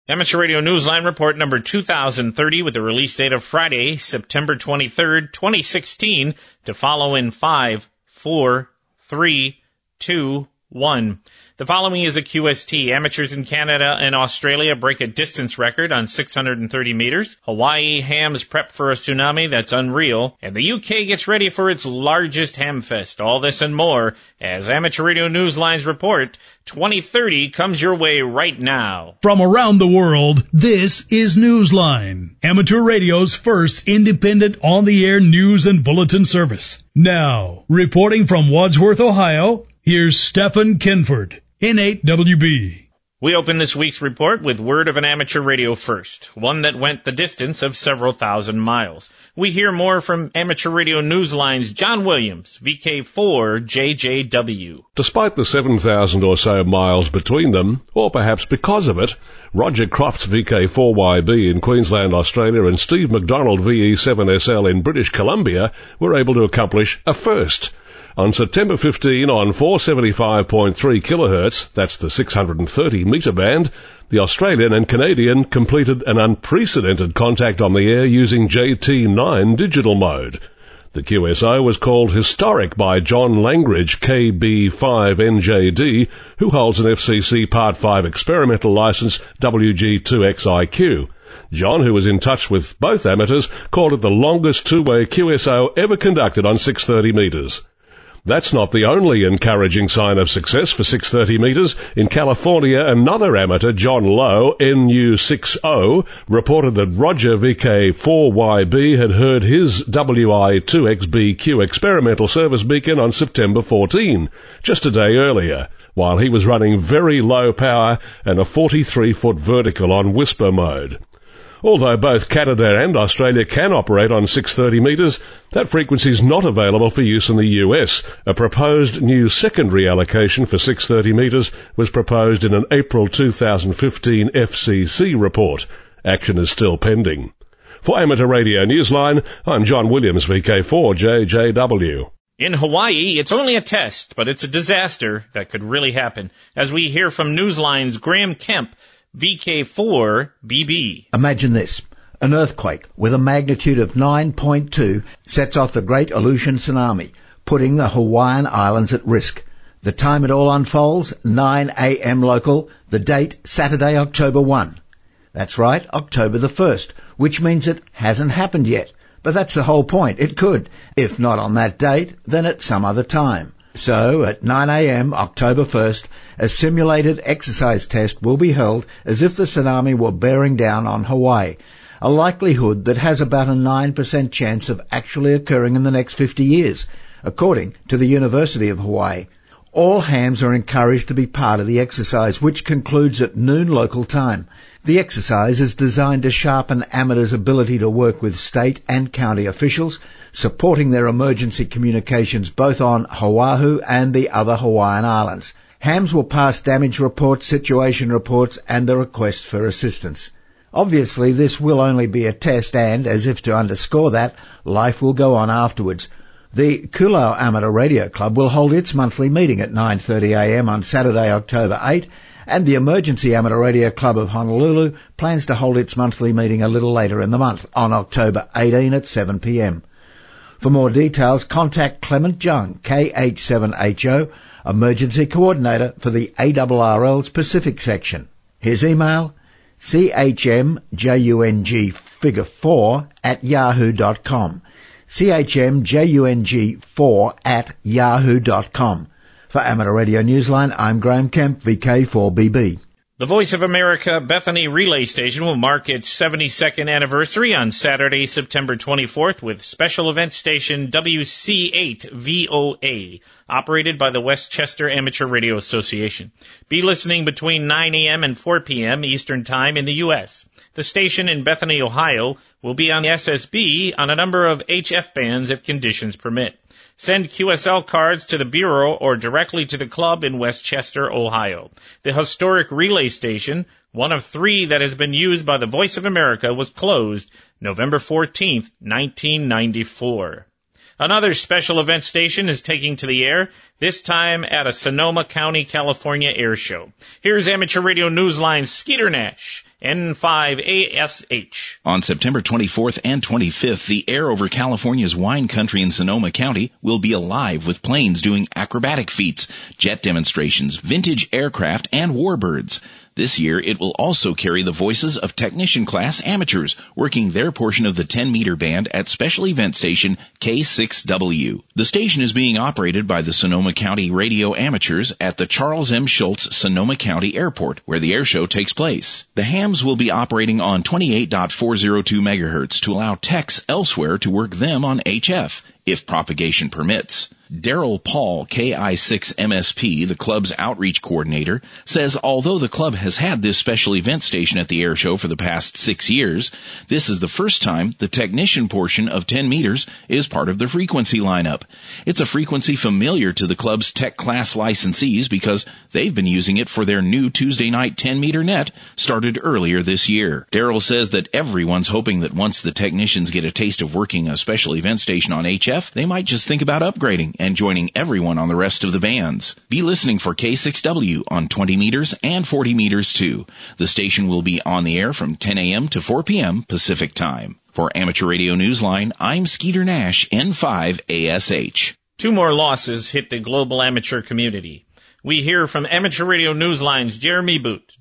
Amateur Radio Newsline report number 2030 with the release date of Friday, September 23rd, 2016, to follow in 5, 4, 3, 2, 1. The following is a QST. Amateurs in Canada and Australia break a distance record on 630 meters. Hawaii hams prep for a tsunami that's unreal. And the UK gets ready for its largest hamfest. All this and more as Amateur Radio Newsline's report 2030 comes your way right now. From around the world, this is Newsline, Amateur Radio's first independent on-the-air news and bulletin service. Now, reporting from Wadsworth, Ohio, here's Stephen Kinford, N8WB. We open this week's report with word of an amateur radio first, one that went the distance of several thousand miles. We hear more from Amateur Radio Newsline's John Williams, VK4JJW. Despite the 7,000 or so miles between them, or perhaps because of it, Roger Croft's VK4YB in Queensland, Australia, and Steve McDonald VE7SL in British Columbia were able to accomplish a first. On September 15 on 475.3 kHz, that's the 630 metre band, the Australian and Canadian completed an unprecedented contact on the air using JT9 digital mode. The QSO was called historic by John Langridge, KB5NJD, who holds an FCC Part 5 experimental licence WG2XIQ. John, who was in touch with both amateurs, called it the longest two-way QSO ever conducted on 630 metres. That's not the only encouraging sign of success for 630 metres. In California, another amateur, John Lowe, NU60, reported that Roger VK4YB had heard his WI2XBQ experimental service beacon on September 14, just a day earlier, while he was running very low power and a 43-foot vertical on whisper mode. Although both Canada and Australia can operate on 630 metres, that frequency is not available for use in the US. A proposed new secondary allocation for 630 metres was proposed in an April 2015 FCC report. Action is still pending. For Amateur Radio Newsline, I'm John Williams, VK4JJW. In Hawaii, it's only a test, but it's a disaster that could really happen. As we hear from Newsline's Graham Kemp, VK4BB. Imagine this. An earthquake with a magnitude of 9.2 sets off the Great Aleutian Tsunami, putting the Hawaiian Islands at risk. The time it all unfolds, 9 a.m. local. The date, Saturday, October 1. That's right, October the 1st, which means it hasn't happened yet. But that's the whole point. It could. If not on that date, then at some other time. So, at 9 a.m., October 1st, a simulated exercise test will be held as if the tsunami were bearing down on Hawaii, a likelihood that has about a 9% chance of actually occurring in the next 50 years, according to the University of Hawaii. All hams are encouraged to be part of the exercise, which concludes at noon local time. The exercise is designed to sharpen amateurs' ability to work with state and county officials, supporting their emergency communications both on Oahu and the other Hawaiian Islands. Hams will pass damage reports, situation reports, and the request for assistance. Obviously, this will only be a test and, as if to underscore that, life will go on afterwards. The Kulau Amateur Radio Club will hold its monthly meeting at 9:30 a.m. on Saturday, October 8, and the Emergency Amateur Radio Club of Honolulu plans to hold its monthly meeting a little later in the month, on October 18 at 7 p.m. For more details, contact Clement Jung, KH7HO, Emergency Coordinator for the ARRL's Pacific Section. His email, chmjung4@yahoo.com. chmjung4@yahoo.com. For Amateur Radio Newsline, I'm Graham Kemp, VK4BB. The Voice of America Bethany Relay Station will mark its 72nd anniversary on Saturday, September 24th with special event station WC8VOA, operated by the Westchester Amateur Radio Association. Be listening between 9 a.m. and 4 p.m. Eastern Time in the U.S. The station in Bethany, Ohio, will be on the SSB on a number of HF bands if conditions permit. Send QSL cards to the Bureau or directly to the club in Westchester, Ohio. The historic relay station, one of 3 that has been used by the Voice of America, was closed November 14th, 1994. Another special event station is taking to the air, this time at a Sonoma County, California air show. Here's Amateur Radio Newsline's Skeeter Nash, N5ASH. On September 24th and 25th, the air over California's wine country in Sonoma County will be alive with planes doing acrobatic feats, jet demonstrations, vintage aircraft, and warbirds. This year, it will also carry the voices of technician-class amateurs working their portion of the 10-meter band at special event station K6W. The station is being operated by the Sonoma County Radio Amateurs at the Charles M. Schultz Sonoma County Airport, where the air show takes place. The hams will be operating on 28.402 megahertz to allow techs elsewhere to work them on HF, if propagation permits. Daryl Paul, KI6MSP, the club's outreach coordinator, says although the club has had this special event station at the air show for the past 6 years, this is the first time the technician portion of 10 meters is part of the frequency lineup. It's a frequency familiar to the club's tech class licensees because they've been using it for their new Tuesday night 10-meter net started earlier this year. Daryl says that everyone's hoping that once the technicians get a taste of working a special event station on HF, they might just think about upgrading and joining everyone on the rest of the bands. Be listening for K6W on 20 meters and 40 meters too. The station will be on the air from 10 a.m. to 4 p.m. Pacific Time. For Amateur Radio Newsline, I'm Skeeter Nash, N5ASH. 2 more losses hit the global amateur community. We hear from Amateur Radio Newsline's Jeremy Boot,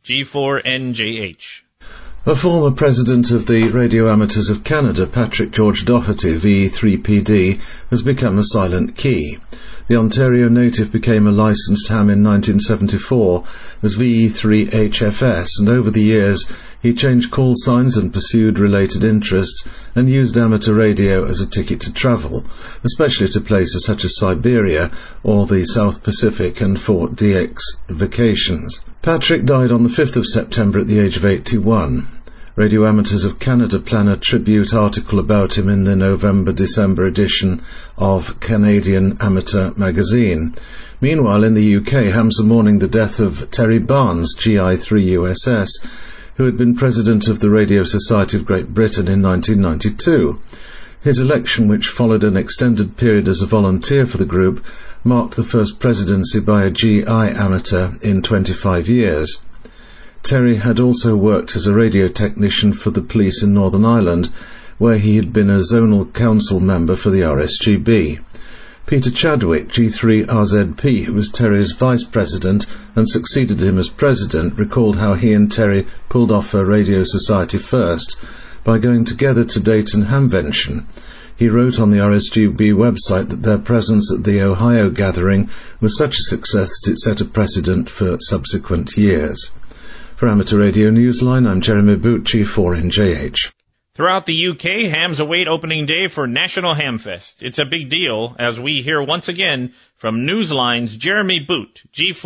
G4NJH. A former president of the Radio Amateurs of Canada, Patrick George Doherty, VE3PD, has become a silent key. The Ontario native became a licensed ham in 1974 as VE3HFS, and over the years he changed call signs and pursued related interests and used amateur radio as a ticket to travel, especially to places such as Siberia or the South Pacific and Fort DX vacations. Patrick died on the 5th of September at the age of 81. Radio Amateurs of Canada plan a tribute article about him in the November-December edition of Canadian Amateur magazine. Meanwhile, in the UK, hams are mourning the death of Terry Barnes, GI3USS, who had been president of the Radio Society of Great Britain in 1992. His election, which followed an extended period as a volunteer for the group, marked the first presidency by a GI amateur in 25 years. Terry had also worked as a radio technician for the police in Northern Ireland, where he had been a zonal council member for the RSGB. Peter Chadwick, G3RZP, who was Terry's vice president and succeeded him as president, recalled how he and Terry pulled off a Radio Society first by going together to Dayton Hamvention. He wrote on the RSGB website that their presence at the Ohio gathering was such a success that it set a precedent for subsequent years. For Amateur Radio Newsline, I'm Jeremy Boot, G4NJH. Throughout the UK, hams await opening day for National Hamfest. It's a big deal, as we hear once again from Newsline's Jeremy Boot,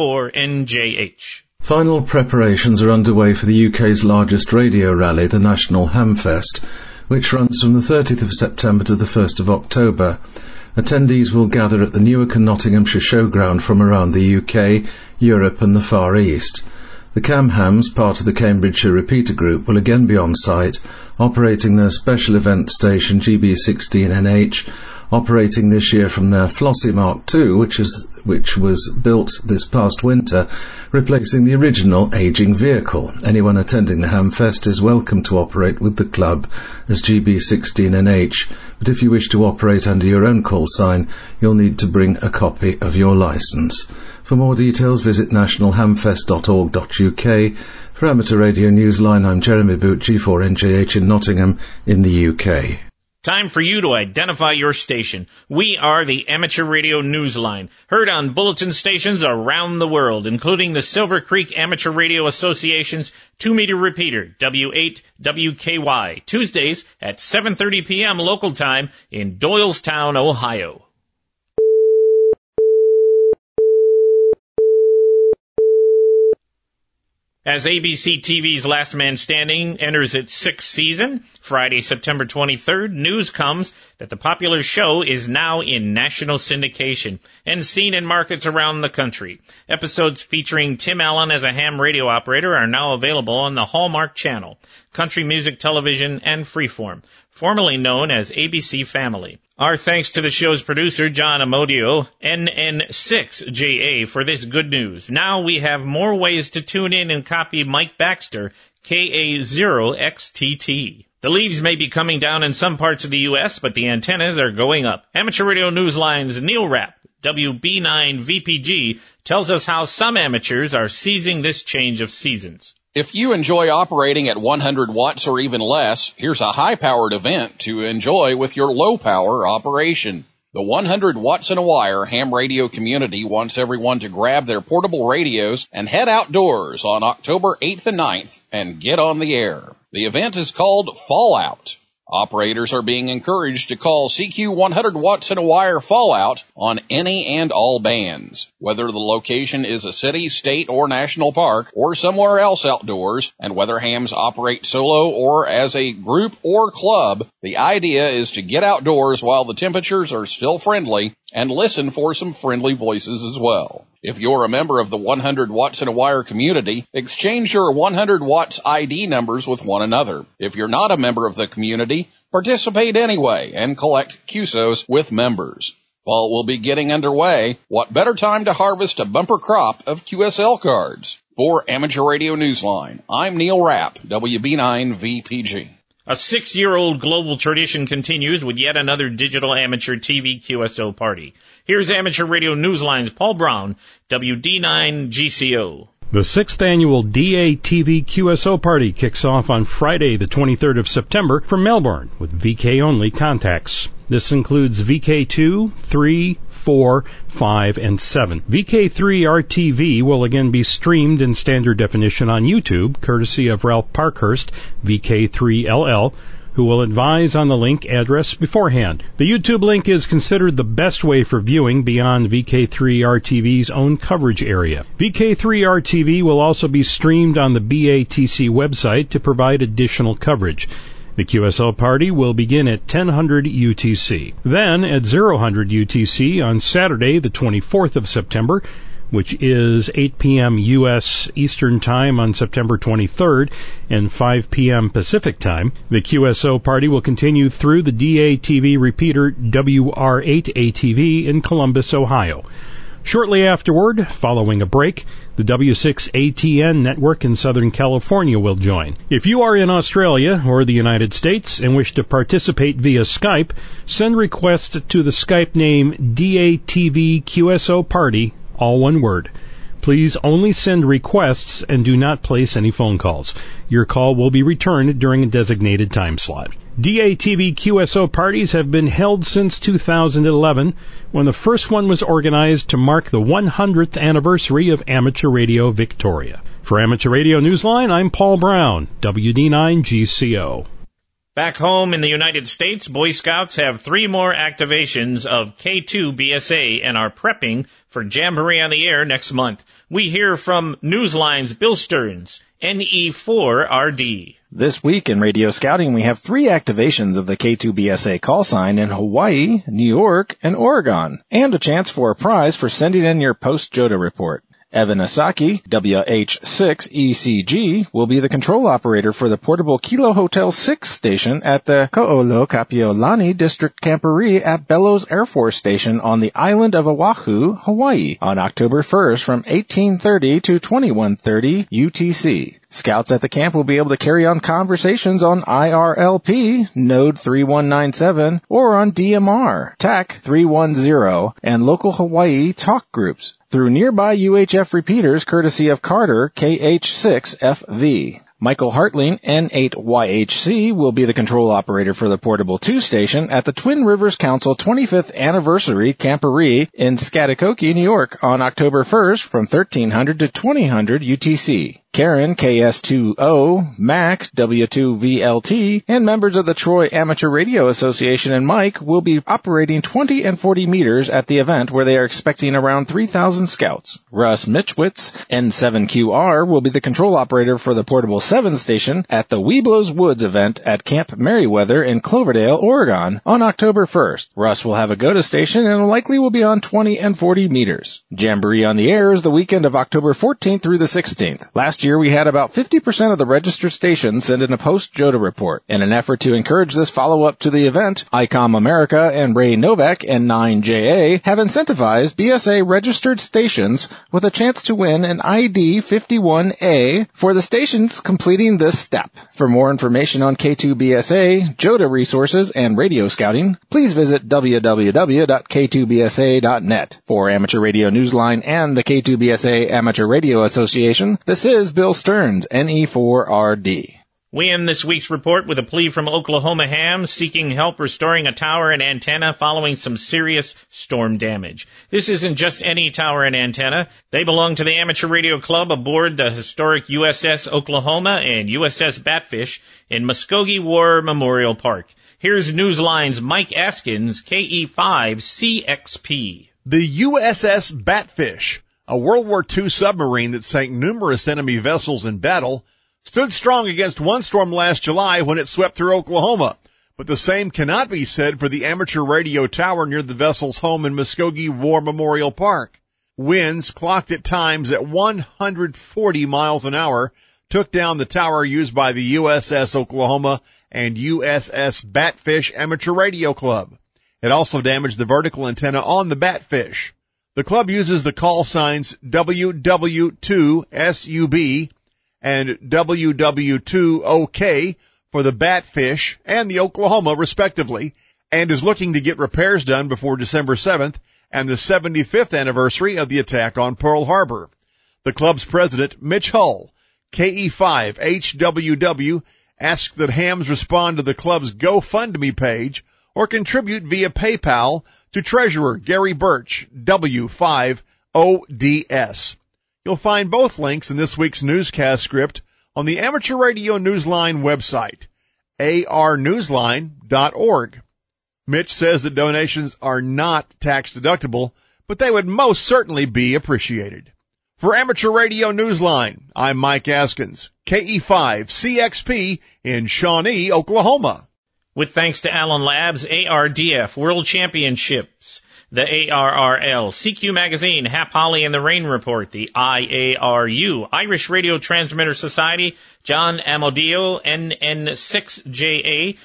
G4NJH. Final preparations are underway for the UK's largest radio rally, the National Hamfest, which runs from the 30th of September to the 1st of October. Attendees will gather at the Newark and Nottinghamshire Showground from around the UK, Europe and the Far East. The Cam Hams, part of the Cambridgeshire Repeater Group, will again be on site, operating their special event station GB16NH, operating this year from their Flossie Mark II, which was built this past winter, replacing the original aging vehicle. Anyone attending the Hamfest is welcome to operate with the club as GB16NH, but if you wish to operate under your own call sign, you'll need to bring a copy of your licence. For more details, visit nationalhamfest.org.uk. For Amateur Radio Newsline, I'm Jeremy Boot, G4NJH in Nottingham in the UK. Time for you to identify your station. We are the Amateur Radio Newsline, heard on bulletin stations around the world, including the Silver Creek Amateur Radio Association's 2-meter repeater, W8WKY, Tuesdays at 7:30 p.m. local time in Doylestown, Ohio. As ABC TV's Last Man Standing enters its 6th season, Friday, September 23rd, news comes that the popular show is now in national syndication and seen in markets around the country. Episodes featuring Tim Allen as a ham radio operator are now available on the Hallmark Channel, Country Music Television, and Freeform. formerly known as ABC Family. Our thanks to the show's producer, John Amodio, NN6JA, for this good news. Now we have more ways to tune in and copy Mike Baxter, KA0XTT. The leaves may be coming down in some parts of the U.S., but the antennas are going up. Amateur Radio Newsline's Neil Rapp, WB9VPG, tells us how some amateurs are seizing this change of seasons. If you enjoy operating at 100 watts or even less, here's a high-powered event to enjoy with your low-power operation. The 100 watts and a wire ham radio community wants everyone to grab their portable radios and head outdoors on October 8th and 9th and get on the air. The event is called Fallout. Operators are being encouraged to call CQ 100 watts and a wire Fallout on any and all bands. Whether the location is a city, state, or national park, or somewhere else outdoors, and whether hams operate solo or as a group or club, the idea is to get outdoors while the temperatures are still friendly and listen for some friendly voices as well. If you're a member of the 100 watts and a wire community, exchange your 100 watts ID numbers with one another. If you're not a member of the community, participate anyway and collect QSOs with members. Fall will be getting underway. What better time to harvest a bumper crop of QSL cards? For Amateur Radio Newsline, I'm Neil Rapp, WB9VPG. A 6-year-old global tradition continues with yet another digital amateur TV QSO party. Here's Amateur Radio Newsline's Paul Brown, WD9GCO. The 6th annual DATV QSO party kicks off on Friday, the 23rd of September from Melbourne with VK-only contacts. This includes VK2, 3, 4, 5, and 7. VK3 RTV will again be streamed in standard definition on YouTube, courtesy of Ralph Parkhurst, VK3LL, who will advise on the link address beforehand. The YouTube link is considered the best way for viewing beyond VK3RTV's own coverage area. VK3RTV will also be streamed on the BATC website to provide additional coverage. The QSL party will begin at 1000 UTC. Then, at 0000 UTC on Saturday, the 24th of September, which is 8 p.m. U.S. Eastern Time on September 23rd and 5 p.m. Pacific Time, the QSO party will continue through the DATV repeater WR8ATV in Columbus, Ohio. Shortly afterward, following a break, the W6ATN network in Southern California will join. If you are in Australia or the United States and wish to participate via Skype, send requests to the Skype name DATV QSO Party, all one word. Please only send requests and do not place any phone calls. Your call will be returned during a designated time slot. DATV QSO parties have been held since 2011, when the first one was organized to mark the 100th anniversary of Amateur Radio Victoria. For Amateur Radio Newsline, I'm Paul Brown, WD9GCO. Back home in the United States, Boy Scouts have 3 more activations of K2 BSA and are prepping for Jamboree on the Air next month. We hear from Newsline's Bill Stearns, NE4RD. This week in Radio Scouting, we have 3 activations of the K2 BSA call sign in Hawaii, New York, and Oregon, and a chance for a prize for sending in your post-JOTA report. Evan Asaki, WH6ECG, will be the control operator for the portable Kilo Hotel 6 station at the Ko'olo Kapiolani District Camporee at Bellows Air Force Station on the island of Oahu, Hawaii, on October 1st from 1830 to 2130 UTC. Scouts at the camp will be able to carry on conversations on IRLP, Node 3197, or on DMR, TAC 310, and local Hawaii talk groups through nearby UHF repeaters courtesy of Carter KH6FV. Michael Hartling, N8YHC, will be the control operator for the Portable 2 station at the Twin Rivers Council 25th Anniversary Camporee in Scatacoke, New York on October 1st from 1300 to 2000 UTC. Karen, KS20, Mac, W2VLT, and members of the Troy Amateur Radio Association and Mike will be operating 20 and 40 meters at the event where they are expecting around 3,000 scouts. Russ Mitchwitz, N7QR, will be the control operator for the Portable 7 station at the Weeblos Woods event at Camp Merriweather in Cloverdale, Oregon on October 1st. Russ will have a go-to station and likely will be on 20 and 40 meters. Jamboree on the Air is the weekend of October 14th through the 16th. Last Last year, we had about 50% of the registered stations send in a post-JOTA report. In an effort to encourage this follow-up to the event, ICOM America and Ray Novak and 9JA have incentivized BSA registered stations with a chance to win an ID 51A for the stations completing this step. For more information on K2BSA, JOTA resources, and radio scouting, please visit www.k2bsa.net. For Amateur Radio Newsline and the K2BSA Amateur Radio Association, this is Bill Stearns, NE4RD. We end this week's report with a plea from Oklahoma Hams seeking help restoring a tower and antenna following some serious storm damage. This isn't just any tower and antenna. They belong to the Amateur Radio Club aboard the historic USS Oklahoma and USS Batfish in Muskogee War Memorial Park. Here's Newsline's Mike Askins, KE5CXP. The USS Batfish, a World War II submarine that sank numerous enemy vessels in battle, stood strong against one storm last July when it swept through Oklahoma. But the same cannot be said for the amateur radio tower near the vessel's home in Muskogee War Memorial Park. Winds clocked at times at 140 miles an hour took down the tower used by the USS Oklahoma and USS Batfish Amateur Radio Club. It also damaged the vertical antenna on the Batfish. The club uses the call signs WW2SUB and WW2OK for the Batfish and the Oklahoma, respectively, and is looking to get repairs done before December 7th and the 75th anniversary of the attack on Pearl Harbor. The club's president, Mitch Hull, KE5HWW, asked that hams respond to the club's GoFundMe page or contribute via PayPal to Treasurer Gary Birch, W5ODS. You'll find both links in this week's newscast script on the Amateur Radio Newsline website, arnewsline.org. Mitch says that donations are not tax deductible, but they would most certainly be appreciated. For Amateur Radio Newsline, I'm Mike Askins, KE5CXP in Shawnee, Oklahoma. With thanks to Allen Labs, ARDF, World Championships, the ARRL, CQ Magazine, Hap Holly and the Rain Report, the IARU, Irish Radio Transmitter Society, John Amodio, NN6JA,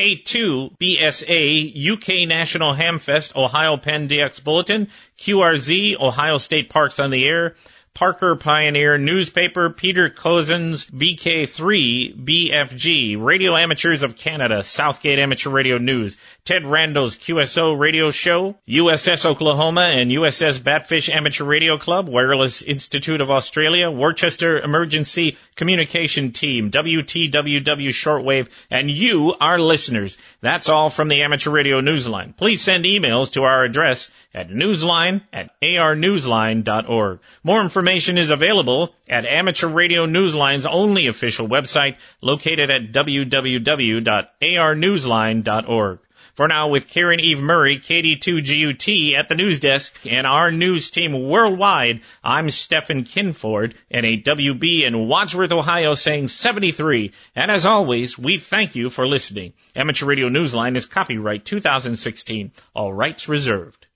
K2BSA, UK National Hamfest, Ohio Penn DX Bulletin, QRZ, Ohio State Parks on the Air, Parker Pioneer Newspaper, Peter Cousins, VK3, BFG, Radio Amateurs of Canada, Southgate Amateur Radio News, Ted Randall's QSO Radio Show, USS Oklahoma and USS Batfish Amateur Radio Club, Wireless Institute of Australia, Worcester Emergency Communication Team, WTWW Shortwave, and you, our listeners. That's all from the Amateur Radio Newsline. Please send emails to our address at newsline@arnewsline.org. More information is available at Amateur Radio Newsline's only official website, located at www.arnewsline.org. For now, with Karen Eve Murray, KD2GUT at the news desk, and our news team worldwide, I'm Stephen Kinford, NAWB in Wadsworth, Ohio, saying 73. And as always, we thank you for listening. Amateur Radio Newsline is copyright 2016. All rights reserved.